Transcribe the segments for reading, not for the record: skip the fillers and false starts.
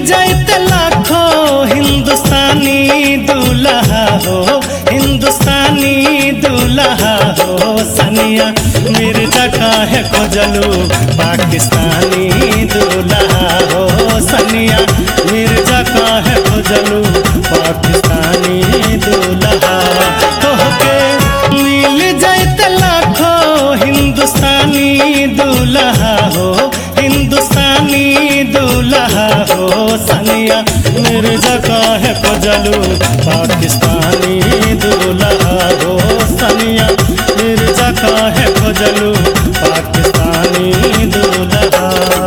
जाते लाखों हिंदुस्तानी दूल्हा हो, हिंदुस्तानी दूल्हा हो। सनिया मिर्जा काहे खोजलू पाकिस्तानी दूल्हा हो। सनिया मिर्जा काहे खोजलू पाकिस्तानी दूल्हा। तोहके मिल जाते लाखों हिंदुस्तानी दूल्हा हो, हिंदुस्तानी दूल्हा हो। सनिया मिर्जा काहे खोजलू पाकिस्तानी दूल्हा हो। सनिया मिर्जा काहे खोजलू पाकिस्तानी दूल्हा।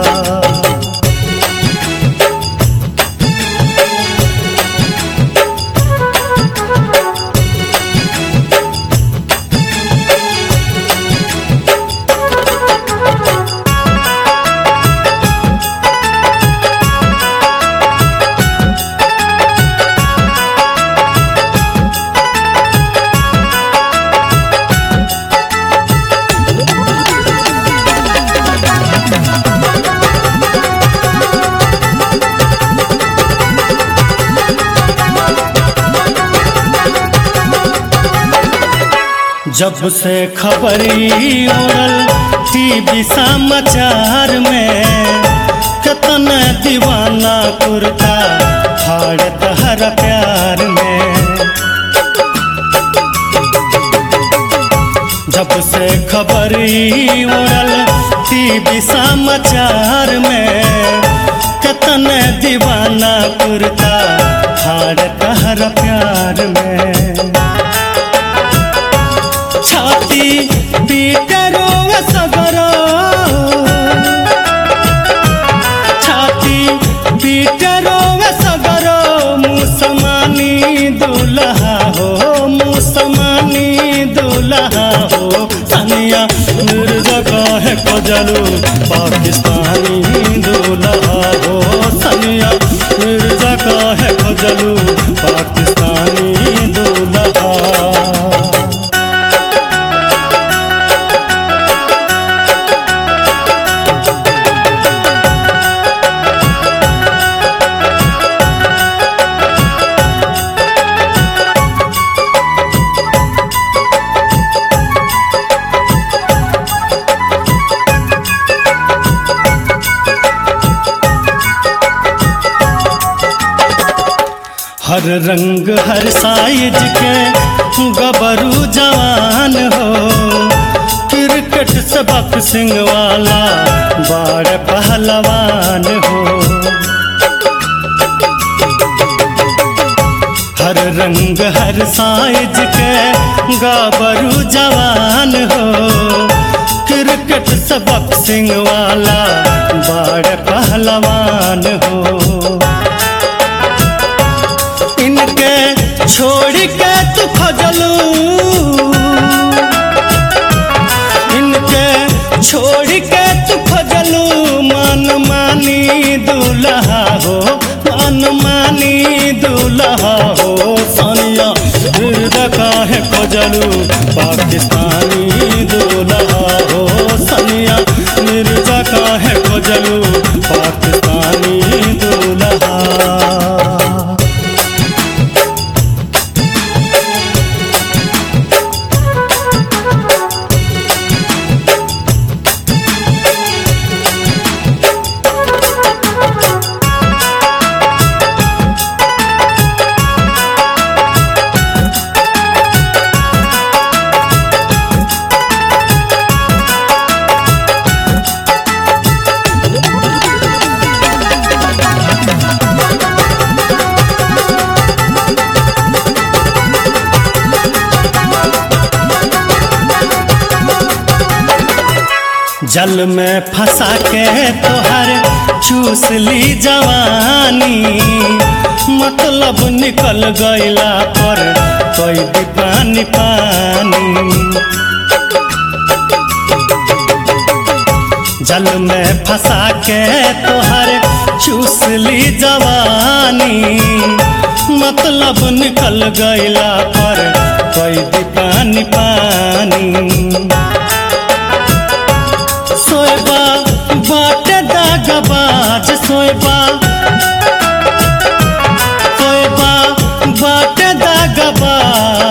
जब से खबरी उड़ल टीवी समाचार में, कितना दीवाना कुर्ता फाड़ तहरा प्यार में। जब से खबरी उड़ल टीवी समाचार में, कितना दीवाना कुर्ता फाड़ तहरा प्यार में। छाती पीटरो सगरो, छाती पीटरो सगरो। मुसलमानी दूल्हा हो, मुसलमानी दूल्हा हो। सनिया मिर्जा काहे खोजलू पाकिस्तानी दूल्हा हो। सनिया मिर्जा काहे खोजलू पाकिस्तानी दूल्हा। हर रंग हर साइज के गबरू जवान हो। क्रिकेट से बॉक्सिंग वाला बड़ पहलवान हो। हर रंग हर साइज के गबरू जवान हो। क्रिकेट से बॉक्सिंग वाला बड़ पहलवान हो। इनके छोड़ के तू खोजलू, इनके छोड़ के तू खोजलू मन मानी दूल्हा हो, मन मानी दूल्हा हो। सनिया मिर्जा काहे खोजलू पाकिस्तानी दूल्हा हो। सनिया मिर्जा काहे खोजलू पाकिस्तानी दूल्हा। जल में फंसा के तोहर चूस ली जवानी। मतलब निकल गईला पर कोई भी पानी पानी। जल में फंसा के तोहर चूस ली जवानी। मतलब निकल गईला पर कोई भी पानी पानी। सोएबा बाटे दागबाज सोएबा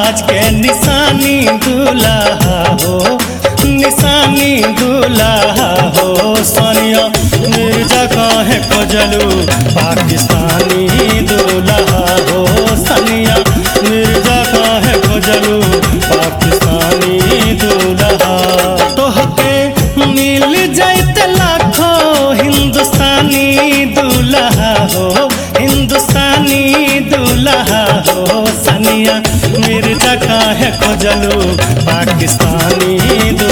राज के निशानी दूल्हा हो, निशानी दूल्हा हो। सानिया मिर्जा काहे खोजलू पाकिस्तानी दूल्हा हो, सानिया मिर्जा काहे खोजलू पाकिस्तानी दूल्हा। तोहके मिल जाइत लाखों हिंदुस्तानी दूल्हा हो, हिंदुस्तानी दूल्हा हो। सानिया मिर्जा काहे खोजलू पाकिस्तानी